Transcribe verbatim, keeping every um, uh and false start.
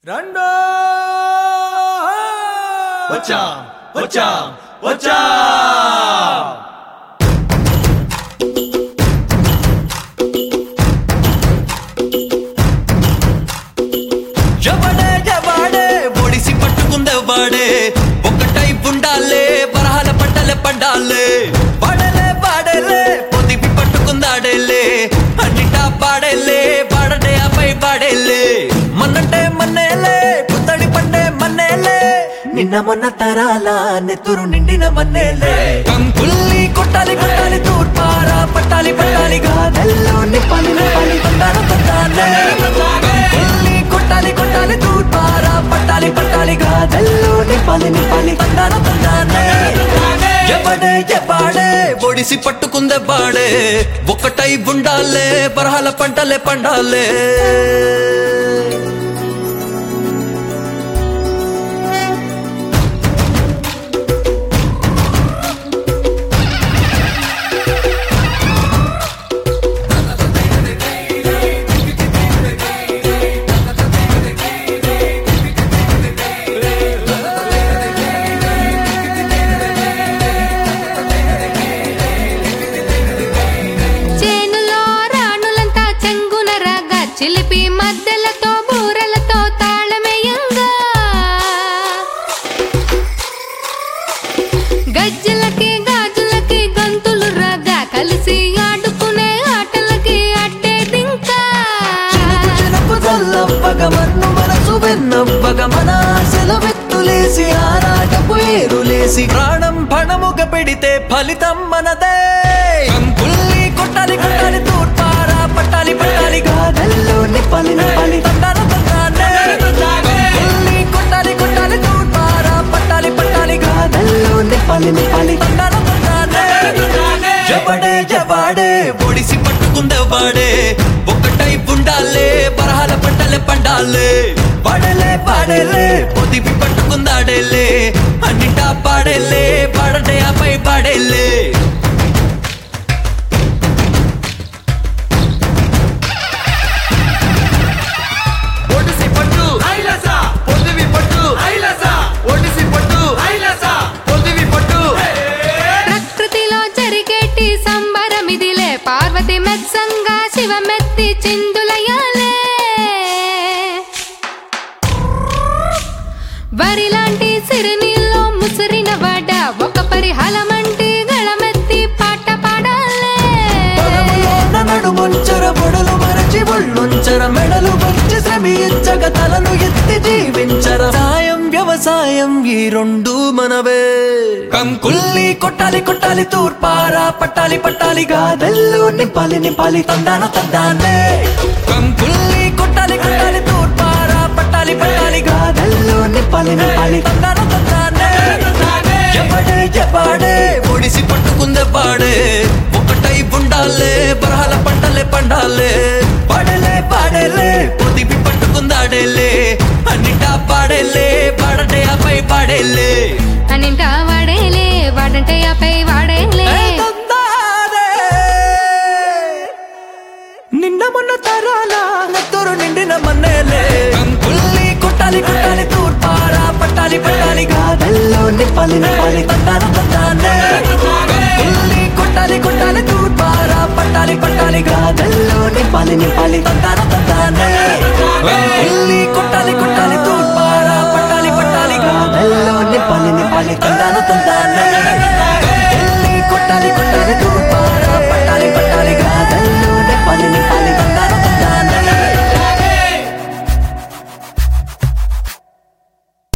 రండో వచ్చా వచ్చా వచ్చా ఎవడే ఎవడే ఒడిసి పట్టుకుందెవ్వాడే ఒకటై ఉండాలే బరహాల పంటలే పండాలే పాడలే పాడలే పొదిపి పట్టుకుందాడేలే అన్నిటా పాడేలే పాడటే ఆపై పాడేలే మన్నంటే మన్నేలే పుత్తడి పండే మన్నేలే నిన్న మొన్న తరాల నెత్తురు నిండిన మన్నేలే కంకుల్ని కొట్టాలి కొట్టాలి తూర్పారా పట్టాలి పట్టాలి గాదెల్లో నిప్పాలి నిప్పాలి తందాన తందానే కంకుల్ని కొట్టాలి కొట్టాలి తూర్పారా పట్టాలి పట్టాలి గాదెల్లో నిప్పాలి నిప్పాలి తందాన తందానే ఎవడే ఎవ్వాడే ఒడిసి పట్టుకుందెవ్వాడే ఒకటై ఉండాలే బరహాల పంటలే పండాలే చిలిపి మద్దెలతో బూరలతో తాళమేయంగా గజ్జలకి గాజులకి గంతులు రాగా కలిసి ఆడుకునే ఆటలకి అట్టేదింకా మన్ను మనసు వెన్నవ్వగ మన ఆశలు వెత్తులేసి ఆరాటపు ఏరులేసి ప్రాణం పణముగ పెడితే ఫలితం మనదే కంకుల్ని కొట్టాలి కొట్టాలి తూర్పారా పట్టాలి పట్టాలి గాదెల్లో నిప్పాలి నిప్పాలి తందాన తందానే కంకుల్ని కొట్టాలి కొట్టాలి తూర్పారా పట్టాలి పట్టాలి గాదెల్లో నిప్పాలి నిప్పాలి తందాన తందానే ఎవడే ఎవడే ఒడిసి పట్టుకుందెవ్వాడే ఒకటై ఉండాలే బరహాల పంటలే పండాలే పాడలే పాడేలే పొదిపి పట్టుకుందాడేలే అన్నిటా పాడేలే పాడటే ఆపై పాడేలే పార్వతి మెత్సంగా శివమెత్తి చిందులయాలే వరిలాంటి సిరినీల్లో ముసిరిన వాడ ఒక పరిహళమంటి గళమెత్తి పాట పాడాలే నడుమొంచర బొడలు మరచి ఒళ్ళుంచర మెడలు వచ్చి శ్రమించగ తలను ఎత్తి జీవించర సాయం వ్యవసాయం ఈ రెండు మనవే కంకుల్ని కొట్టాలి కొట్టాలి తూర్పారా పట్టాలి పట్టాలి గాదెల్లో నింపాలి నింపాలి తందాన తందానే కంకుల్ని కొట్టాలి కొట్టాలి తూర్పారా పట్టాలి పట్టాలి గాదెల్లో నింపాలి నింపాలి తందాన తందానే ఎవడే ఎవడే ఒడిసి పట్టుకుందెవ్వాడే ఒకటై ఉండాలే బరహాల పంటలే పండాలే పాడలే పాడేలే పొదిపి పట్టుకుందాడేలే అన్నిటా పాడేలే పాడటే ఆపై పాడేలే అన్నింటా వాడేలే వాడంటే ఆపై వాడేలే నిన్న మొన్న తరాల నెత్తురు నిండిన మన్నేలే కంకుల్ని కొట్టాలి కొట్టాలి తూర్పారా పట్టాలి పట్టాలి గాదెల్లో నిప్పాలి నిప్పాలి తందాన తందానే కంకుల్ని కొట్టాలి కొట్టాలి తూర్పారా పట్టాలి పట్టాలి గాదెల్లో నిప్పాలి నిప్పాలి తందాన తందానే కంకుల్ని కొట్టాలి కొట్టాలి తూర్పారా పట్టాలి పట్టాలి గాదెల్లో నిప్పాలి నిప్పాలి తందాన తందానే